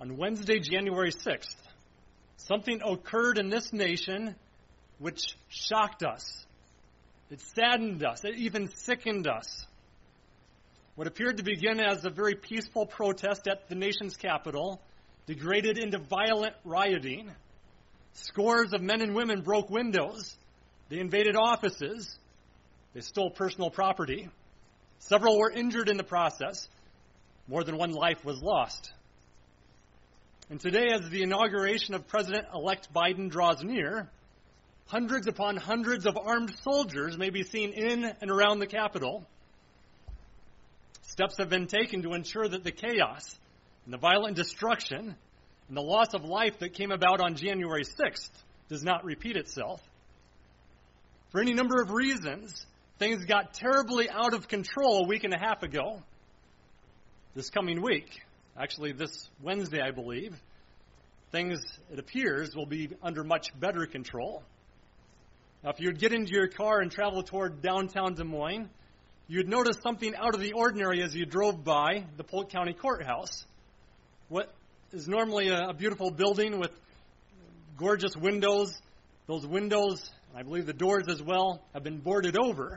On Wednesday, January 6th, something occurred in this nation which shocked us. It saddened us. It even sickened us. What appeared to begin as a very peaceful protest at the nation's capital degraded into violent rioting. Scores of men and women broke windows. They invaded offices. They stole personal property. Several were injured in the process. More than one life was lost. And today, as the inauguration of President-elect Biden draws near, hundreds upon hundreds of armed soldiers may be seen in and around the Capitol. Steps have been taken to ensure that the chaos and the violent destruction and the loss of life that came about on January 6th does not repeat itself. For any number of reasons, things got terribly out of control a week and a half ago. This coming week, actually this Wednesday, I believe, things, it appears, will be under much better control. Now, if you would get into your car and travel toward downtown Des Moines, you'd notice something out of the ordinary as you drove by the Polk County Courthouse. What is normally a beautiful building with gorgeous windows, those windows, and I believe the doors as well, have been boarded over.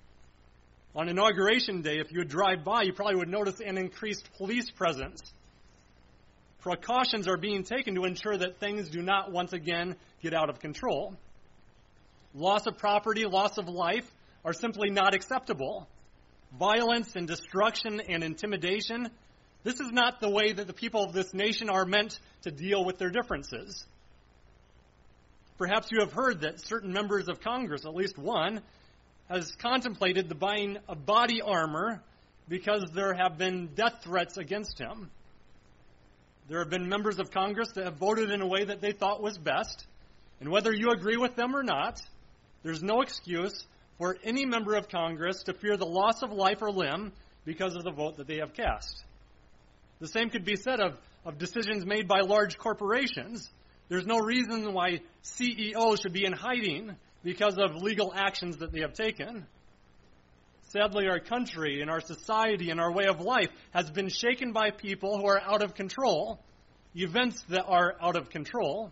On Inauguration Day, if you would drive by, you probably would notice an increased police presence. Precautions are being taken to ensure that things do not once again get out of control. Loss of property, loss of life are simply not acceptable. Violence and destruction and intimidation, this is not the way that the people of this nation are meant to deal with their differences. Perhaps you have heard that certain members of Congress, at least one, has contemplated the buying of body armor because there have been death threats against him. There have been members of Congress that have voted in a way that they thought was best, and whether you agree with them or not, there's no excuse for any member of Congress to fear the loss of life or limb because of the vote that they have cast. The same could be said of decisions made by large corporations. There's no reason why CEOs should be in hiding because of legal actions that they have taken. Sadly, our country and our society and our way of life has been shaken by people who are out of control, events that are out of control.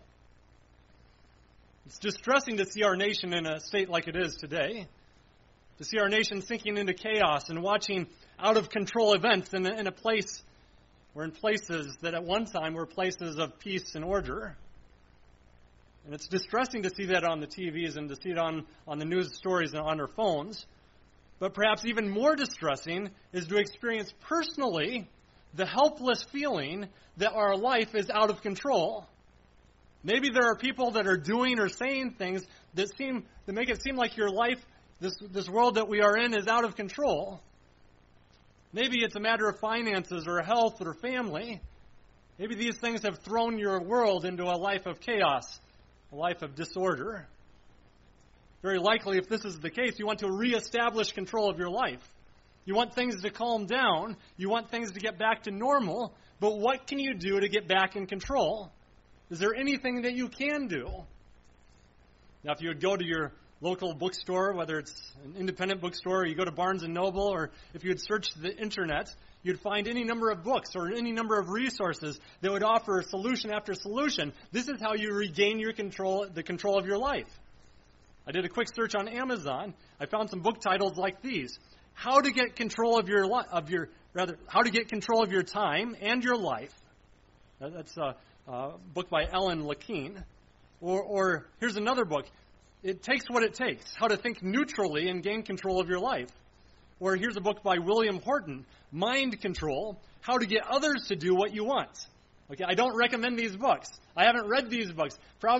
It's distressing to see our nation in a state like it is today, to see our nation sinking into chaos and watching out-of-control events in a place, or in places that at one time were places of peace and order. And it's distressing to see that on the TVs and to see it on the news stories and on our phones. But perhaps even more distressing is to experience personally the helpless feeling that our life is out of control. Maybe there are people that are doing or saying things that make it seem like your life, this world that we are in, is out of control. Maybe it's a matter of finances or health or family. Maybe these things have thrown your world into a life of chaos, a life of disorder. Very likely, if this is the case, you want to reestablish control of your life. You want things to calm down. You want things to get back to normal. But what can you do to get back in control? Is there anything that you can do? Now, if you would go to your local bookstore, whether it's an independent bookstore or you go to Barnes & Noble, or if you would search the internet, you'd find any number of books or any number of resources that would offer solution after solution. This is how you regain your control, the control of your life. I did a quick search on Amazon. I found some book titles like these: How to Get Control of How to Get Control of Your Time and Your Life. That's a book by Ellen Lakeen. Or here's another book: It Takes What It Takes: How to Think Neutrally and Gain Control of Your Life. Or here's a book by William Horton: Mind Control: How to Get Others to Do What You Want. Okay, I don't recommend these books. I haven't read these books.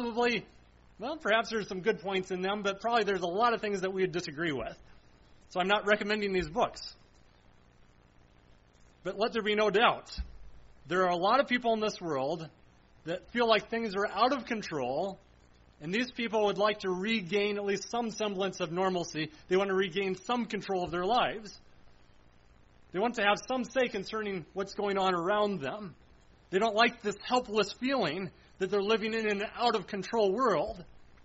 Perhaps there's some good points in them, but probably there's a lot of things that we would disagree with. So I'm not recommending these books. But let there be no doubt, there are a lot of people in this world that feel like things are out of control, and these people would like to regain at least some semblance of normalcy. They want to regain some control of their lives. They want to have some say concerning what's going on around them. They don't like this helpless feeling that they're living in an out-of-control world.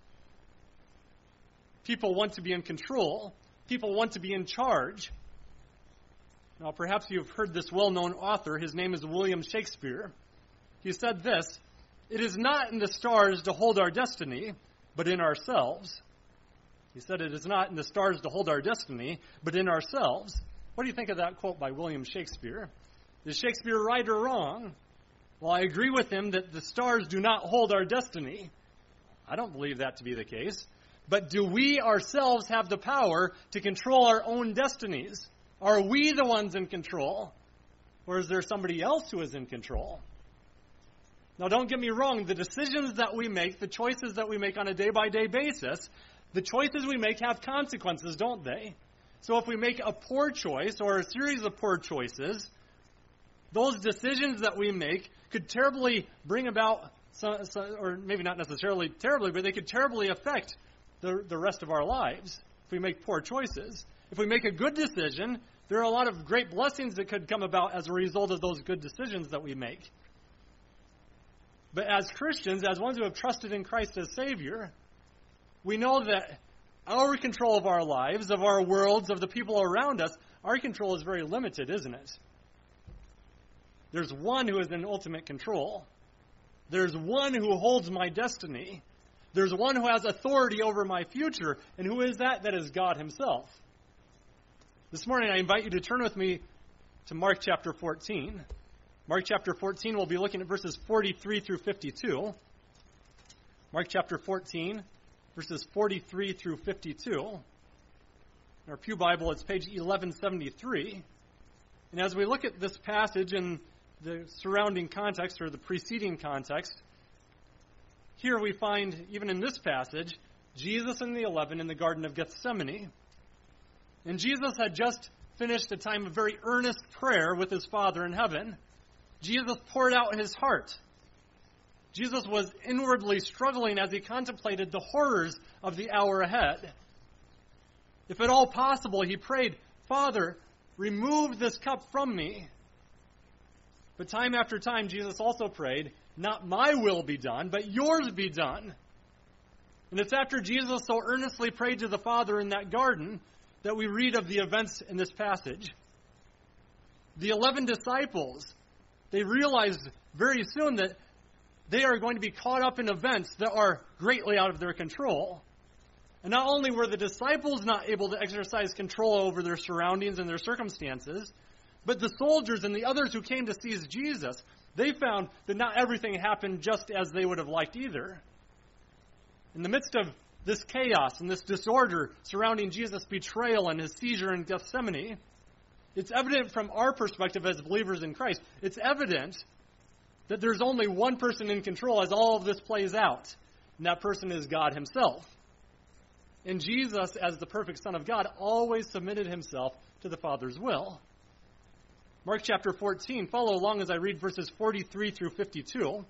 People want to be in control. People want to be in charge. Now, perhaps you've heard this well-known author. His name is William Shakespeare. he said this, "It is not in the stars to hold our destiny, but in ourselves." He said it is not in the stars to hold our destiny, but in ourselves. What do you think of that quote by William Shakespeare? Is Shakespeare right or wrong? Well, I agree with him that the stars do not hold our destiny. I don't believe that to be the case. But do we ourselves have the power to control our own destinies? Are we the ones in control? Or is there somebody else who is in control? Now, don't get me wrong. The decisions that we make, the choices that we make on a day-by-day basis, the choices we make have consequences, don't they? So if we make a poor choice or a series of poor choices, those decisions that we make could terribly bring about, or maybe not necessarily terribly, but they could terribly affect the rest of our lives if we make poor choices. If we make a good decision, there are a lot of great blessings that could come about as a result of those good decisions that we make. But as Christians, as ones who have trusted in Christ as Savior, we know that our control of our lives, of our worlds, of the people around us, our control is very limited, isn't it? There's one who is in ultimate control. There's one who holds my destiny. There's one who has authority over my future. And who is that? That is God himself. This morning I invite you to turn with me to Mark chapter 14. Mark chapter 14, we'll be looking at verses 43 through 52. Mark chapter 14, verses 43 through 52. In our Pew Bible, it's page 1173. And as we look at this passage in the surrounding context, or the preceding context, here we find, even in this passage, Jesus and the 11 in the Garden of Gethsemane. And Jesus had just finished a time of very earnest prayer with his Father in heaven. Jesus poured out his heart. Jesus was inwardly struggling as he contemplated the horrors of the hour ahead. If at all possible, he prayed, "Father, remove this cup from me." But time after time, Jesus also prayed, "Not my will be done, but yours be done." And it's after Jesus so earnestly prayed to the Father in that garden that we read of the events in this passage. The 11 disciples, they realized very soon that they are going to be caught up in events that are greatly out of their control. And not only were the disciples not able to exercise control over their surroundings and their circumstances, but the soldiers and the others who came to seize Jesus, they found that not everything happened just as they would have liked either. In the midst of this chaos and this disorder surrounding Jesus' betrayal and his seizure in Gethsemane, it's evident from our perspective as believers in Christ, it's evident that there's only one person in control as all of this plays out, and that person is God himself. And Jesus, as the perfect Son of God, always submitted himself to the Father's will. Mark chapter 14, follow along as I read verses 43 through 52.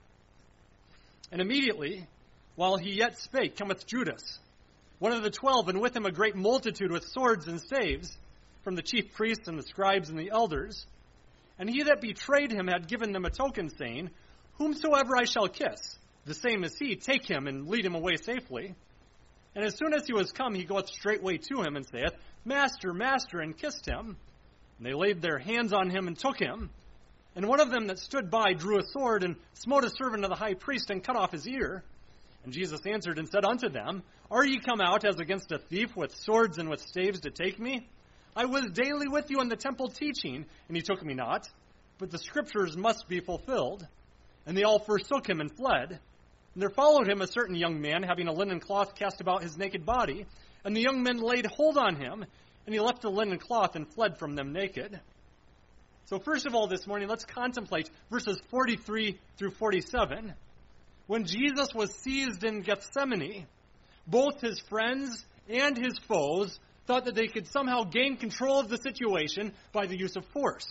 "And immediately, while he yet spake, cometh Judas, one of the 12, and with him a great multitude with swords and staves, from the chief priests and the scribes and the elders. And he that betrayed him had given them a token, saying, Whomsoever I shall kiss, the same is he, take him and lead him away safely. And as soon as he was come, he goeth straightway to him, and saith, Master, Master, and kissed him. And they laid their hands on him and took him. And one of them that stood by drew a sword, and smote a servant of the high priest, and cut off his ear. And Jesus answered and said unto them, Are ye come out as against a thief with swords and with staves to take me? I was daily with you in the temple teaching, and ye took me not. But the scriptures must be fulfilled. And they all forsook him and fled. And there followed him a certain young man, having a linen cloth cast about his naked body. And the young men laid hold on him, and he left the linen cloth and fled from them naked. So first of all this morning, let's contemplate verses 43 through 47. When Jesus was seized in Gethsemane, both his friends and his foes thought that they could somehow gain control of the situation by the use of force.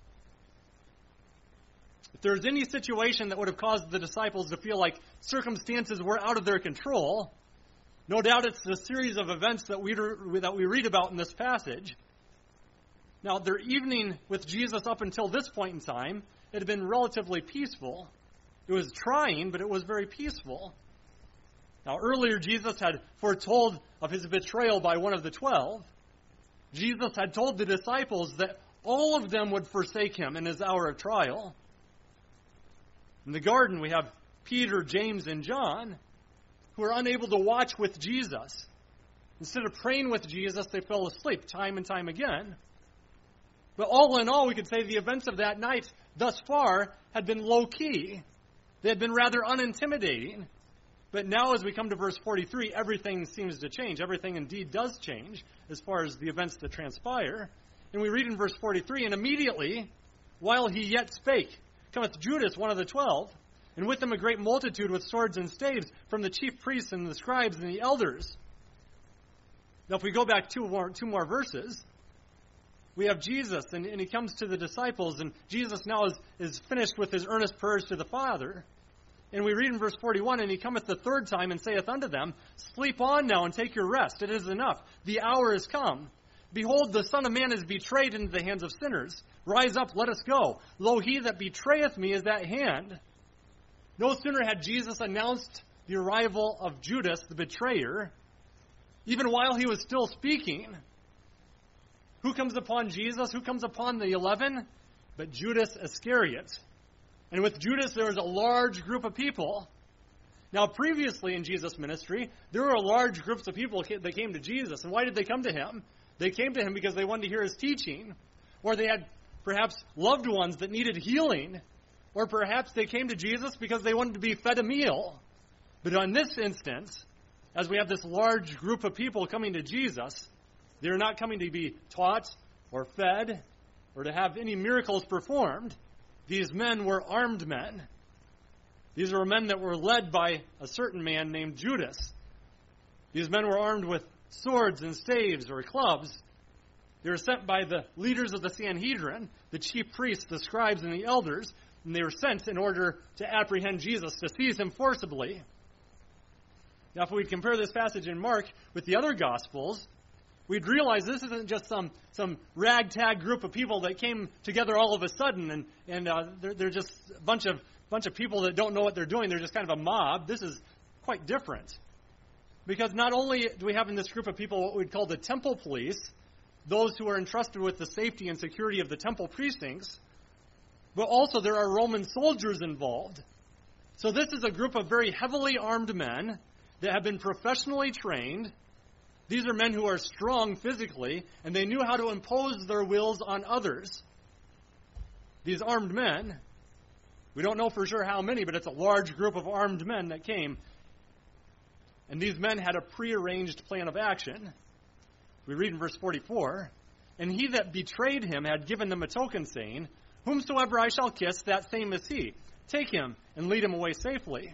If there's any situation that would have caused the disciples to feel like circumstances were out of their control, no doubt it's the series of events that we read about in this passage. Now, their evening with Jesus up until this point in time, it had been relatively peaceful. It was trying, but it was very peaceful. Now, earlier Jesus had foretold of his betrayal by one of the 12. Jesus had told the disciples that all of them would forsake him in his hour of trial. In the garden, we have Peter, James, and John, who are unable to watch with Jesus. Instead of praying with Jesus, they fell asleep time and time again. But all in all, we could say the events of that night thus far had been low-key. They had been rather unintimidating. But now as we come to verse 43, everything seems to change. Everything indeed does change as far as the events that transpire. And we read in verse 43, "And immediately, while he yet spake, cometh Judas, one of the 12, and with him a great multitude with swords and staves from the chief priests and the scribes and the elders." Now if we go back two more verses, we have Jesus, and he comes to the disciples, and Jesus now is finished with his earnest prayers to the Father. And we read in verse 41, "And he cometh the third time, and saith unto them, Sleep on now, and take your rest. It is enough. The hour is come. Behold, the Son of Man is betrayed into the hands of sinners. Rise up, let us go. Lo, he that betrayeth me is at hand." No sooner had Jesus announced the arrival of Judas, the betrayer, even while he was still speaking, who comes upon Jesus? Who comes upon the 11? But Judas Iscariot. And with Judas, there was a large group of people. Now, previously in Jesus' ministry, there were large groups of people that came to Jesus. And why did they come to him? They came to him because they wanted to hear his teaching. Or they had perhaps loved ones that needed healing. Or perhaps they came to Jesus because they wanted to be fed a meal. But on this instance, as we have this large group of people coming to Jesus, they're not coming to be taught or fed or to have any miracles performed. These men were armed men. These were men that were led by a certain man named Judas. These men were armed with swords and staves or clubs. They were sent by the leaders of the Sanhedrin, the chief priests, the scribes, and the elders, and they were sent in order to apprehend Jesus, to seize him forcibly. Now, if we compare this passage in Mark with the other Gospels, we'd realize this isn't just some ragtag group of people that came together all of a sudden, and they're just a bunch of people that don't know what they're doing. They're just kind of a mob. This is quite different. Because not only do we have in this group of people what we'd call the temple police, those who are entrusted with the safety and security of the temple precincts, but also there are Roman soldiers involved. So this is a group of very heavily armed men that have been professionally trained. These are men who are strong physically, and they knew how to impose their wills on others. These armed men, we don't know for sure how many, but it's a large group of armed men that came. And these men had a prearranged plan of action. We read in verse 44, "And he that betrayed him had given them a token, saying, Whomsoever I shall kiss, that same is he. Take him and lead him away safely."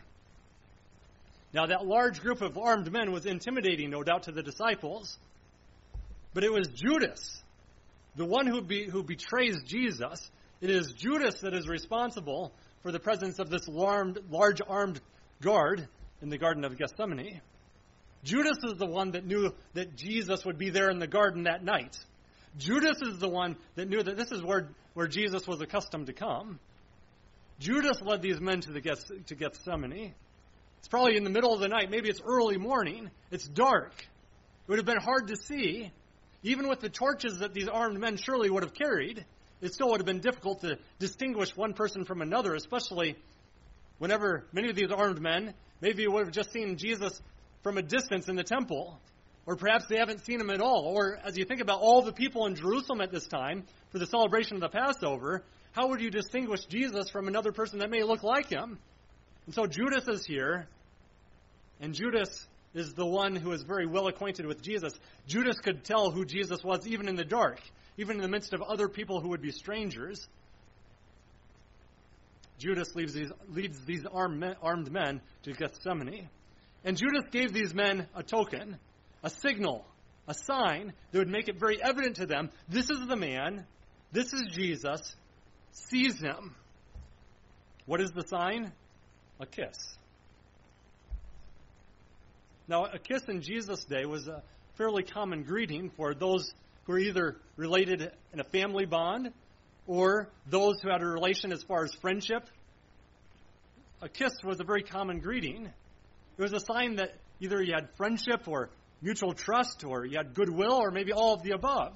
Now, that large group of armed men was intimidating, no doubt, to the disciples. But it was Judas, the one who betrays Jesus. It is Judas that is responsible for the presence of this large armed guard in the Garden of Gethsemane. Judas is the one that knew that Jesus would be there in the garden that night. Judas is the one that knew that this is where Jesus was accustomed to come. Judas led these men to Gethsemane. It's probably in the middle of the night. Maybe it's early morning. It's dark. It would have been hard to see. Even with the torches that these armed men surely would have carried, it still would have been difficult to distinguish one person from another, especially whenever many of these armed men maybe would have just seen Jesus from a distance in the temple, or perhaps they haven't seen him at all. Or as you think about all the people in Jerusalem at this time for the celebration of the Passover, how would you distinguish Jesus from another person that may look like him? And so Judas is here, and Judas is the one who is very well acquainted with Jesus. Judas could tell who Jesus was even in the dark, even in the midst of other people who would be strangers. Judas leads these armed men to Gethsemane. And Judas gave these men a token, a signal, a sign that would make it very evident to them, this is the man, this is Jesus, seize him. What is the sign? A kiss. Now, a kiss in Jesus' day was a fairly common greeting for those who were either related in a family bond or those who had a relation as far as friendship. A kiss was a very common greeting. It was a sign that either you had friendship or mutual trust, or you had goodwill, or maybe all of the above.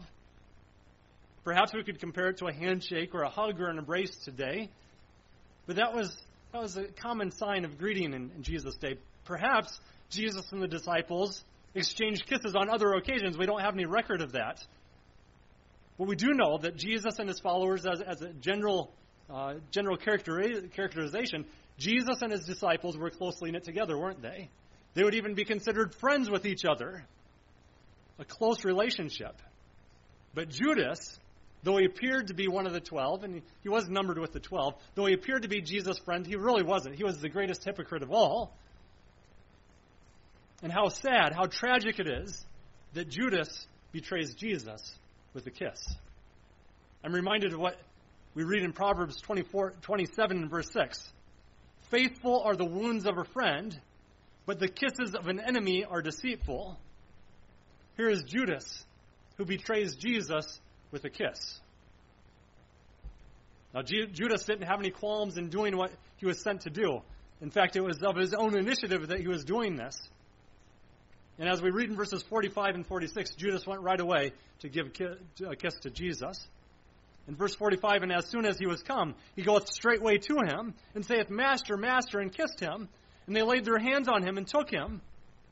Perhaps we could compare it to a handshake or a hug or an embrace today. But that was That was a common sign of greeting in Jesus' day. Perhaps Jesus and the disciples exchanged kisses on other occasions. We don't have any record of that. But we do know that Jesus and his followers, as a general characterization, Jesus and his disciples were closely knit together, weren't they? They would even be considered friends with each other. A close relationship. But Judas, though he appeared to be one of the 12, and he was numbered with the 12, though he appeared to be Jesus' friend, he really wasn't. He was the greatest hypocrite of all. And how sad, how tragic it is that Judas betrays Jesus with a kiss. I'm reminded of what we read in Proverbs 27 and verse 6. Faithful are the wounds of a friend, but the kisses of an enemy are deceitful. Here is Judas, who betrays Jesus with a kiss. Now, Judas didn't have any qualms in doing what he was sent to do. In fact, it was of his own initiative that he was doing this. And as we read in verses 45 and 46, Judas went right away to give a kiss to Jesus. In verse 45, and as soon as he was come, he goeth straightway to him, and saith, Master, Master, and kissed him. And they laid their hands on him and took him.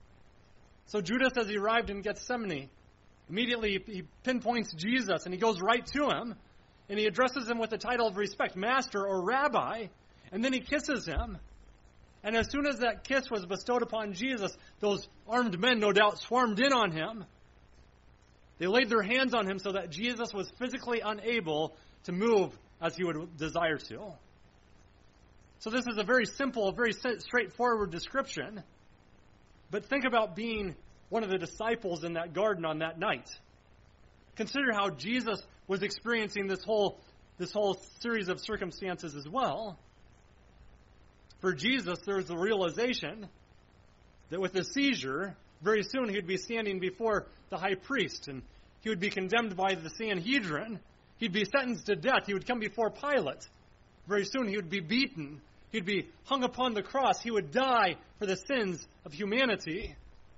So Judas, as he arrived in Gethsemane, immediately he pinpoints Jesus, and he goes right to him, and he addresses him with the title of respect, Master or Rabbi, and then he kisses him. And as soon as that kiss was bestowed upon Jesus, those armed men, no doubt, swarmed in on him. They laid their hands on him so that Jesus was physically unable to move as he would desire to. So this is a very simple, very straightforward description. But think about being one of the disciples in that garden on that night. Consider how Jesus was experiencing this whole series of circumstances as well. For Jesus, there's the realization that with the seizure, very soon he would be standing before the high priest, and he would be condemned by the Sanhedrin. He'd be sentenced to death. He would come before Pilate. Very soon he would be beaten. He'd be hung upon the cross. He would die for the sins of humanity.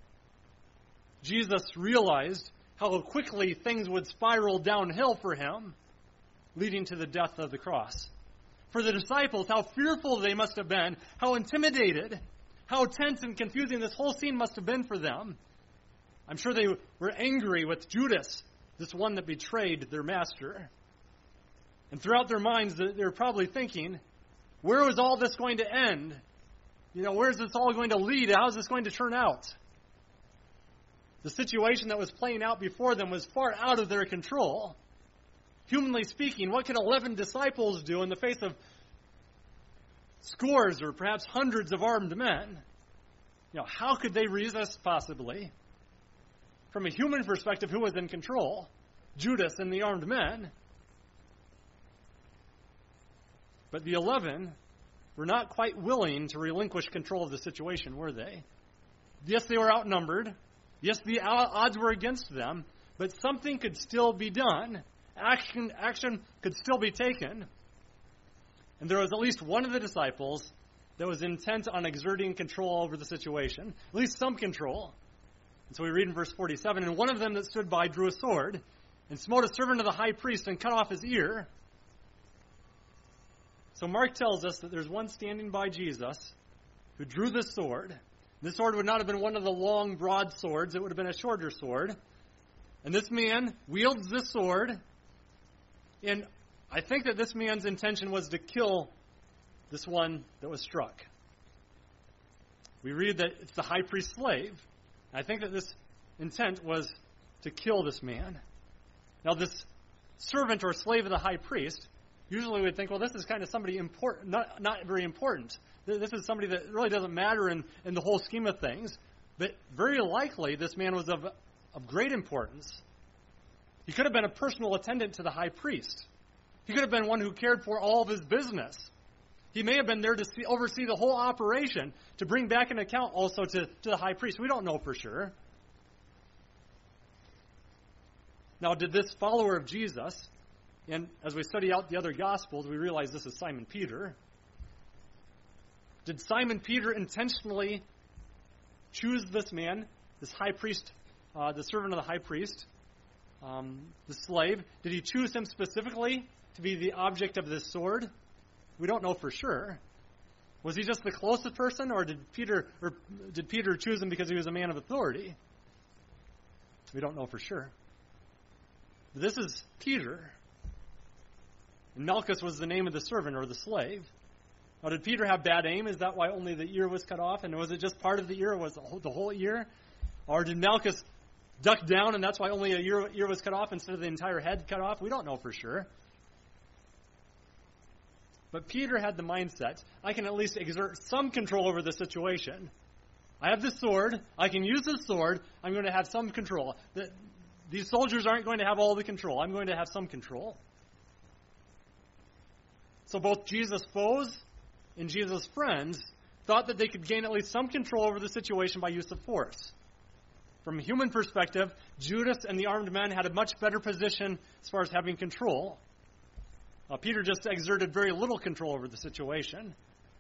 Jesus realized how quickly things would spiral downhill for him, leading to the death of the cross. For the disciples, how fearful they must have been, how intimidated, how tense and confusing this whole scene must have been for them. I'm sure they were angry with Judas, this one that betrayed their master. And throughout their minds, they're probably thinking, where was all this going to end? Where's this all going to lead? How's this going to turn out? The situation that was playing out before them was far out of their control. Humanly speaking, what could 11 disciples do in the face of scores or perhaps hundreds of armed men? How could they resist possibly? From a human perspective, who was in control? Judas and the armed men. But the 11 were not quite willing to relinquish control of the situation, were they? Yes, they were outnumbered. Yes, the odds were against them, but something could still be done. Action could still be taken. And there was at least one of the disciples that was intent on exerting control over the situation, at least some control. And so we read in verse 47, and one of them that stood by drew a sword and smote a servant of the high priest and cut off his ear. So Mark tells us that there's one standing by Jesus who drew this sword. This sword would not have been one of the long, broad swords. It would have been a shorter sword. And this man wields this sword. And I think that this man's intention was to kill this one that was struck. We read that it's the high priest's slave. I think that this intent was to kill this man. Now, this servant or slave of the high priest, usually we'd think, well, this is kind of somebody important, not very important. This is somebody that really doesn't matter in the whole scheme of things. But very likely, this man was of great importance. He could have been a personal attendant to the high priest. He could have been one who cared for all of his business. He may have been there to oversee the whole operation, to bring back an account also to the high priest. We don't know for sure. Now, did this follower of Jesus, and as we study out the other Gospels, we realize this is Simon Peter. Did Simon Peter intentionally choose this man, this high priest, the servant of the high priest, the slave? Did he choose him specifically to be the object of this sword? We don't know for sure. Was he just the closest person, or did Peter choose him because he was a man of authority? We don't know for sure. But this is Peter. And Malchus was the name of the servant or the slave. Now, did Peter have bad aim? Is that why only the ear was cut off? And was it just part of the ear, or was it the whole ear? Or did Malchus duck down, and that's why only a ear was cut off instead of the entire head cut off? We don't know for sure. But Peter had the mindset, I can at least exert some control over the situation. I have the sword. I can use the sword. I'm going to have some control. These soldiers aren't going to have all the control. I'm going to have some control. So both Jesus' foes and Jesus' friends thought that they could gain at least some control over the situation by use of force. From a human perspective, Judas and the armed men had a much better position as far as having control. Peter just exerted very little control over the situation.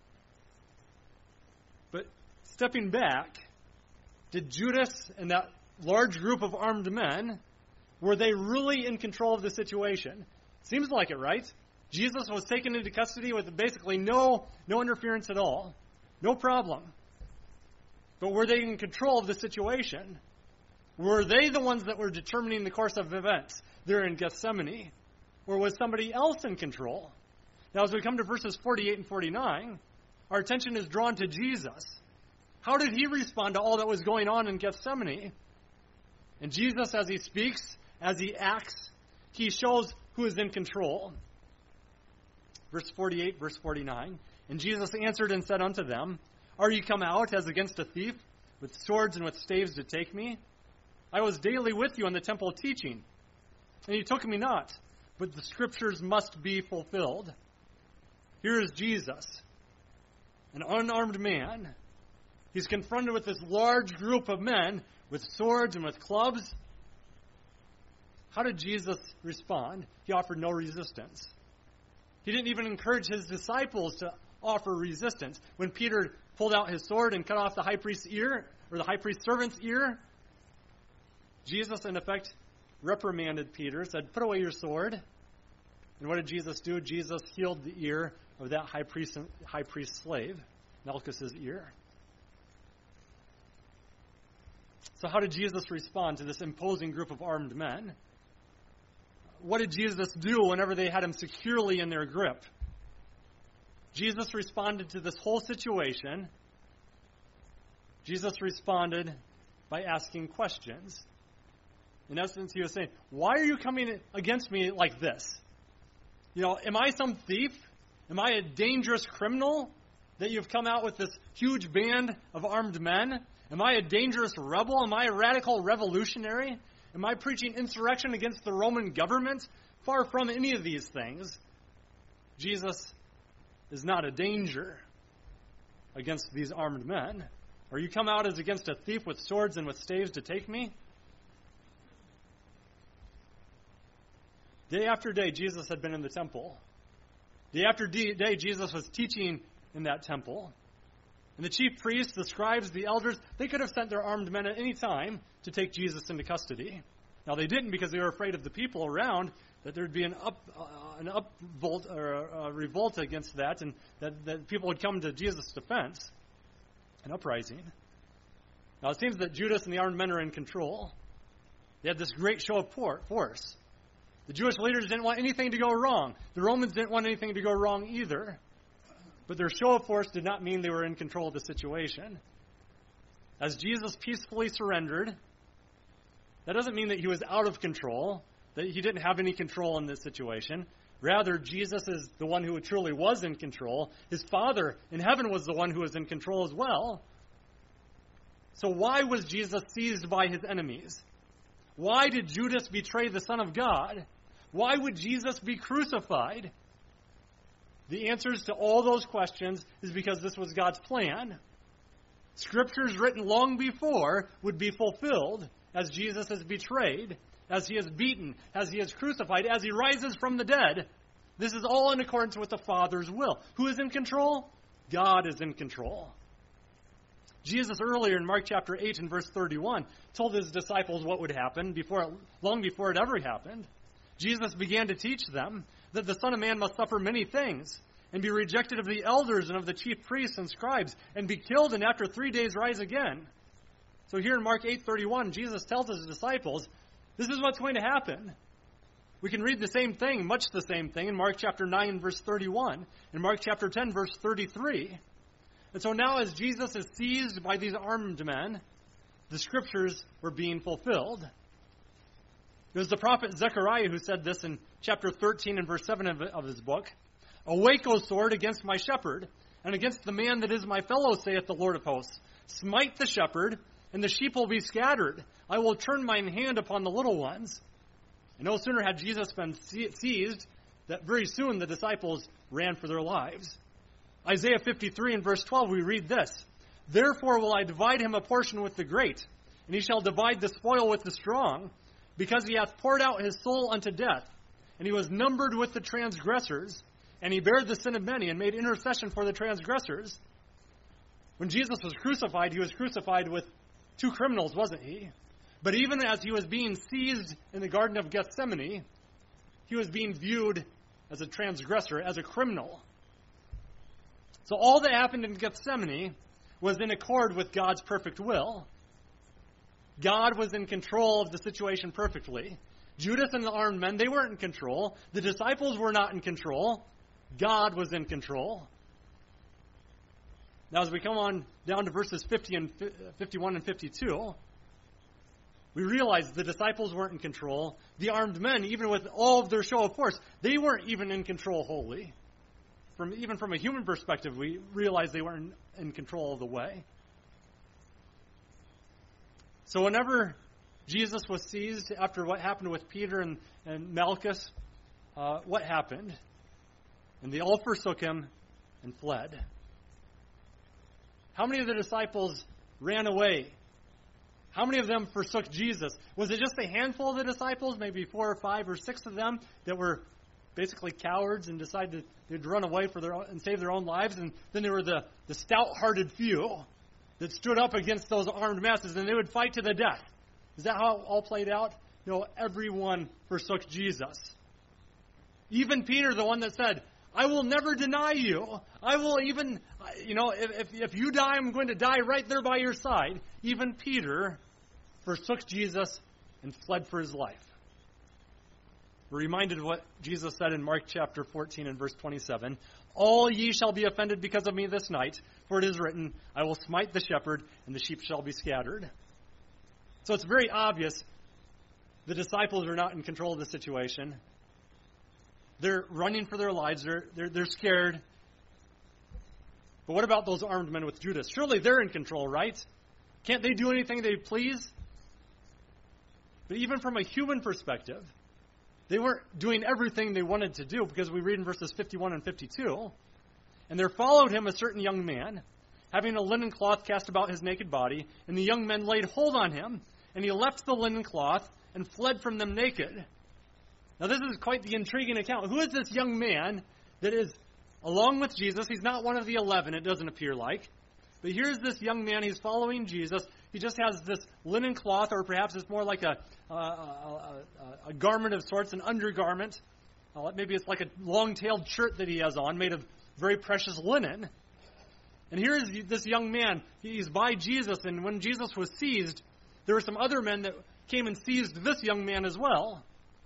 But stepping back, did Judas and that large group of armed men, were they really in control of the situation? Seems like it, right? Jesus was taken into custody with basically no interference at all. No problem. But were they in control of the situation? Were they the ones that were determining the course of events there in Gethsemane? Or was somebody else in control? Now, as we come to verses 48 and 49, our attention is drawn to Jesus. How did he respond to all that was going on in Gethsemane? And Jesus, as he speaks, as he acts, he shows who is in control. Verse 48, verse 49. And Jesus answered and said unto them, Are ye come out as against a thief, with swords and with staves to take me? I was daily with you in the temple teaching, and ye took me not, but the scriptures must be fulfilled. Here is Jesus, an unarmed man. He's confronted with this large group of men with swords and with clubs. How did Jesus respond? He offered no resistance. He didn't even encourage his disciples to offer resistance. When Peter pulled out his sword and cut off the high priest's ear, or the high priest's servant's ear, Jesus, in effect, reprimanded Peter, said, Put away your sword. And what did Jesus do? Jesus healed the ear of that high priest slave, Malchus' ear. So how did Jesus respond to this imposing group of armed men? What did Jesus do whenever they had him securely in their grip? Jesus responded to this whole situation. Jesus responded by asking questions. In essence, he was saying, why are you coming against me like this? Am I some thief? Am I a dangerous criminal that you've come out with this huge band of armed men? Am I a dangerous rebel? Am I a radical revolutionary? Am I preaching insurrection against the Roman government? Far from any of these things. Jesus is not a danger against these armed men. Or you come out as against a thief with swords and with staves to take me? Day after day, Jesus had been in the temple. Day after day, Jesus was teaching in that temple. And the chief priests, the scribes, the elders, they could have sent their armed men at any time to take Jesus into custody. Now, they didn't because they were afraid of the people around, that there would be an upvolt or a revolt against that, and that people would come to Jesus' defense, an uprising. Now, it seems that Judas and the armed men are in control. They had this great show of force. The Jewish leaders didn't want anything to go wrong. The Romans didn't want anything to go wrong either. But their show of force did not mean they were in control of the situation. As Jesus peacefully surrendered, that doesn't mean that he was out of control, that he didn't have any control in this situation. Rather, Jesus is the one who truly was in control. His Father in heaven was the one who was in control as well. So why was Jesus seized by his enemies? Why did Judas betray the Son of God? Why would Jesus be crucified? The answers to all those questions is because this was God's plan. Scriptures written long before would be fulfilled as Jesus is betrayed, as he is beaten, as he is crucified, as he rises from the dead. This is all in accordance with the Father's will. Who is in control? God is in control. Jesus earlier in Mark chapter 8 and verse 31 told his disciples what would happen long before it ever happened. Jesus began to teach them that the Son of Man must suffer many things and be rejected of the elders and of the chief priests and scribes, and be killed, and after 3 days rise again. So here in Mark 8:31, Jesus tells his disciples, this is what's going to happen. We can read the same thing, much the same thing, in Mark chapter 9, verse 31, in Mark chapter 10, verse 33. And so now as Jesus is seized by these armed men, the scriptures were being fulfilled. It was the prophet Zechariah who said this in chapter 13 and verse 7 of his book. Awake, O sword, against my shepherd, and against the man that is my fellow, saith the Lord of hosts. Smite the shepherd, and the sheep will be scattered. I will turn mine hand upon the little ones. And no sooner had Jesus been seized, that very soon the disciples ran for their lives. Isaiah 53 and verse 12, we read this. Therefore will I divide him a portion with the great, and he shall divide the spoil with the strong, because he hath poured out his soul unto death, and he was numbered with the transgressors, and he bare the sin of many, and made intercession for the transgressors. When Jesus was crucified, he was crucified with 2 criminals, wasn't he? But even as he was being seized in the Garden of Gethsemane, he was being viewed as a transgressor, as a criminal. So all that happened in Gethsemane was in accord with God's perfect will. God was in control of the situation perfectly. Judas and the armed men, they weren't in control. The disciples were not in control. God was in control. Now as we come on down to verses 51 and 52, we realize the disciples weren't in control. The armed men, even with all of their show of force, they weren't even in control wholly. Even from a human perspective, we realize they weren't in control of the way. So whenever Jesus was seized after what happened with Peter and Malchus, what happened? And they all forsook him and fled. How many of the disciples ran away? How many of them forsook Jesus? Was it just a handful of the disciples, maybe 4 or 5 or 6 of them, that were basically cowards and decided they'd run away and save their own lives? And then there were the stout-hearted few that stood up against those armed masses, and they would fight to the death. Is that how it all played out? No, everyone forsook Jesus. Even Peter, the one that said, I will never deny you. I will even, if you die, I'm going to die right there by your side. Even Peter forsook Jesus and fled for his life. We're reminded of what Jesus said in Mark chapter 14 and verse 27. All ye shall be offended because of me this night, for it is written, I will smite the shepherd, and the sheep shall be scattered. So it's very obvious the disciples are not in control of the situation. They're running for their lives. They're scared. But what about those armed men with Judas? Surely they're in control, right? Can't they do anything they please? But even from a human perspective, they weren't doing everything they wanted to do, because we read in verses 51 and 52, and there followed him a certain young man, having a linen cloth cast about his naked body, and the young men laid hold on him, and he left the linen cloth and fled from them naked. Now this is quite the intriguing account. Who is this young man that is along with Jesus? He's not one of the 11, it doesn't appear like. But here's this young man, he's following Jesus. He just has this linen cloth, or perhaps it's more like a garment of sorts, an undergarment. Maybe it's like a long-tailed shirt that he has on, made of very precious linen. And here is this young man. He's by Jesus, and when Jesus was seized, there were some other men that came and seized this young man as well.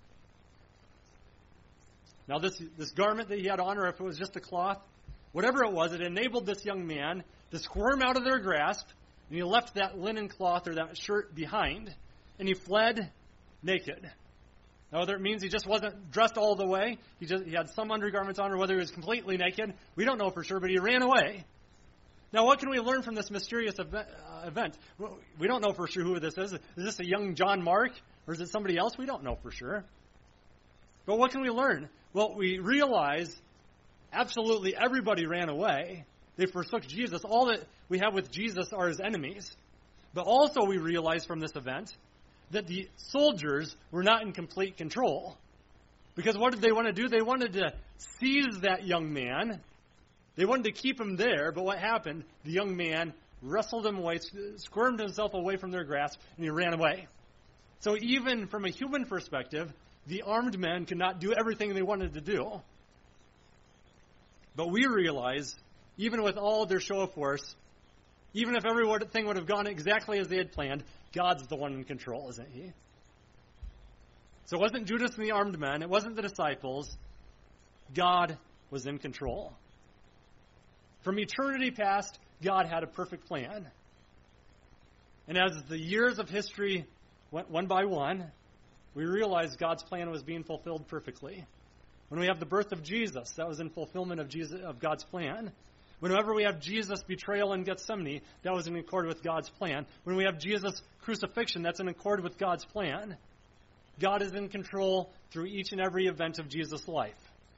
Now this garment that he had on, or if it was just a cloth, whatever it was, it enabled this young man to squirm out of their grasp, and he left that linen cloth or that shirt behind, and he fled naked. Now whether it means he just wasn't dressed all the way, he had some undergarments on, or whether he was completely naked, we don't know for sure, but he ran away. Now what can we learn from this mysterious event? We don't know for sure who this is. Is this a young John Mark, or is it somebody else? We don't know for sure. But what can we learn? Well, we realize absolutely everybody ran away. They forsook Jesus. All that we have with Jesus are his enemies. But also we realize from this event that the soldiers were not in complete control. Because what did they want to do? They wanted to seize that young man. They wanted to keep him there. But what happened? The young man wrestled him away, squirmed himself away from their grasp, and he ran away. So even from a human perspective, the armed men could not do everything they wanted to do. But we realize, even with all their show of force, even if everything would have gone exactly as they had planned, God's the one in control, isn't he? So it wasn't Judas and the armed men. It wasn't the disciples. God was in control. From eternity past, God had a perfect plan. And as the years of history went one by one, we realized God's plan was being fulfilled perfectly. When we have the birth of Jesus, that was in fulfillment of God's plan. Whenever we have Jesus' betrayal in Gethsemane, that was in accord with God's plan. When we have Jesus' crucifixion, that's in accord with God's plan. God is in control through each and every event of Jesus' life.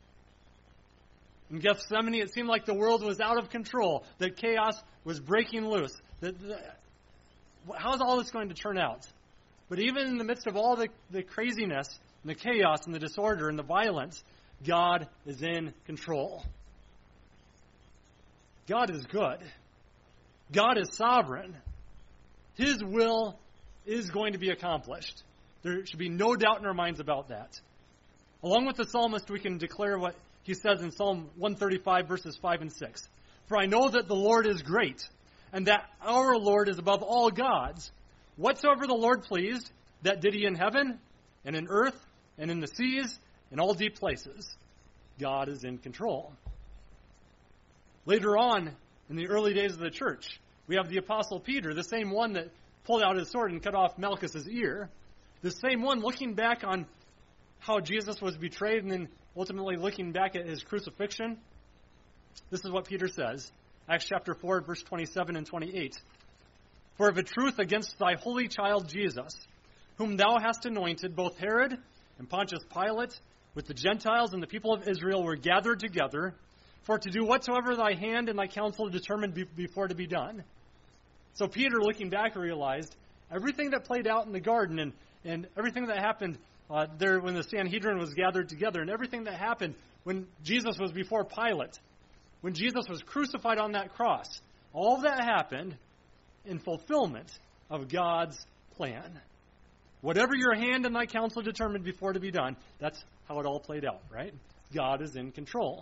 In Gethsemane, it seemed like the world was out of control, that chaos was breaking loose. How's all this going to turn out? But even in the midst of all the craziness and the chaos and the disorder and the violence, God is in control. God is good. God is sovereign. His will is going to be accomplished. There should be no doubt in our minds about that. Along with the psalmist, we can declare what he says in Psalm 135, verses 5 and 6. For I know that the Lord is great, and that our Lord is above all gods. Whatsoever the Lord pleased, that did he in heaven, and in earth, and in the seas, and all deep places. God is in control. Later on, in the early days of the church, we have the Apostle Peter, the same one that pulled out his sword and cut off Malchus's ear. The same one looking back on how Jesus was betrayed and then ultimately looking back at his crucifixion. This is what Peter says. Acts chapter 4, verse 27 and 28. For of a truth against thy holy child Jesus, whom thou hast anointed, both Herod and Pontius Pilate, with the Gentiles and the people of Israel, were gathered together, for to do whatsoever thy hand and thy counsel determined before to be done. So Peter, looking back, realized everything that played out in the garden and everything that happened there when the Sanhedrin was gathered together, and everything that happened when Jesus was before Pilate, when Jesus was crucified on that cross, all of that happened in fulfillment of God's plan. Whatever your hand and thy counsel determined before to be done, that's how it all played out, right? God is in control.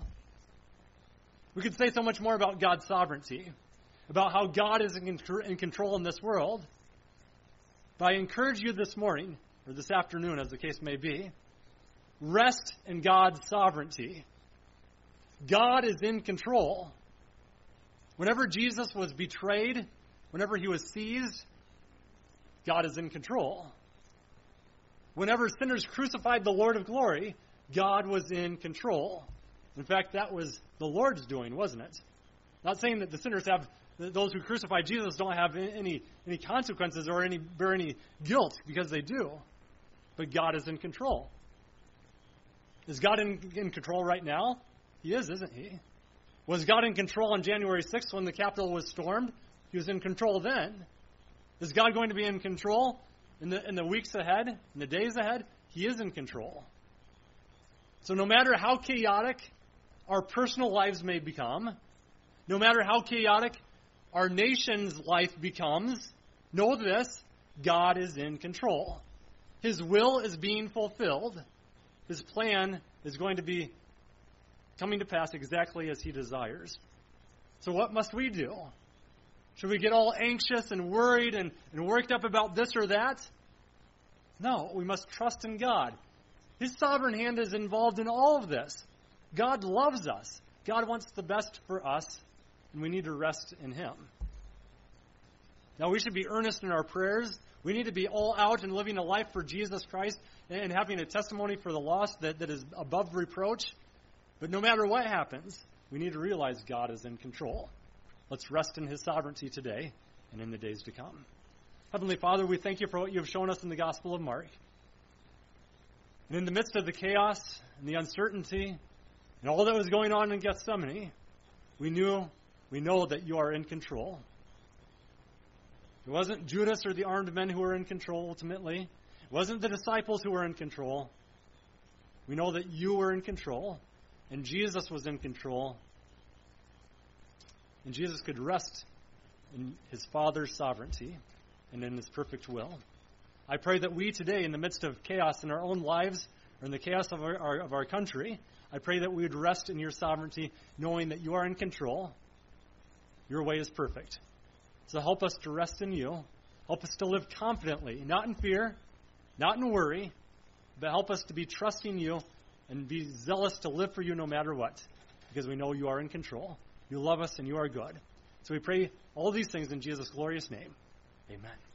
We could say so much more about God's sovereignty, about how God is in control in this world. But I encourage you this morning, or this afternoon, as the case may be, rest in God's sovereignty. God is in control. Whenever Jesus was betrayed, whenever he was seized, God is in control. Whenever sinners crucified the Lord of glory, God was in control. In fact, that was the Lord's doing, wasn't it? Not saying that the sinners those who crucified Jesus don't have any consequences or bear any guilt, because they do. But God is in control. Is God in control right now? He is, isn't he? Was God in control on January 6th when the Capitol was stormed? He was in control then. Is God going to be in control in the weeks ahead, in the days ahead? He is in control. So no matter how chaotic our personal lives may become, no matter how chaotic our nation's life becomes, know this: God is in control. His will is being fulfilled. His plan is going to be coming to pass exactly as he desires. So what must we do? Should we get all anxious and worried and worked up about this or that? No, we must trust in God. His sovereign hand is involved in all of this. God loves us. God wants the best for us, and we need to rest in him. Now, we should be earnest in our prayers. We need to be all out and living a life for Jesus Christ and having a testimony for the lost that is above reproach. But no matter what happens, we need to realize God is in control. Let's rest in his sovereignty today and in the days to come. Heavenly Father, we thank you for what you have shown us in the Gospel of Mark. And in the midst of the chaos and the uncertainty and all that was going on in Gethsemane, we know that you are in control. It wasn't Judas or the armed men who were in control ultimately. It wasn't the disciples who were in control. We know that you were in control, and Jesus was in control. And Jesus could rest in his Father's sovereignty and in his perfect will. I pray that we today, in the midst of chaos in our own lives or in the chaos of our country, I pray that we would rest in your sovereignty, knowing that you are in control. Your way is perfect. So help us to rest in you. Help us to live confidently, not in fear, not in worry, but help us to be trusting you and be zealous to live for you no matter what, because we know you are in control. You love us and you are good. So we pray all these things in Jesus' glorious name. Amen.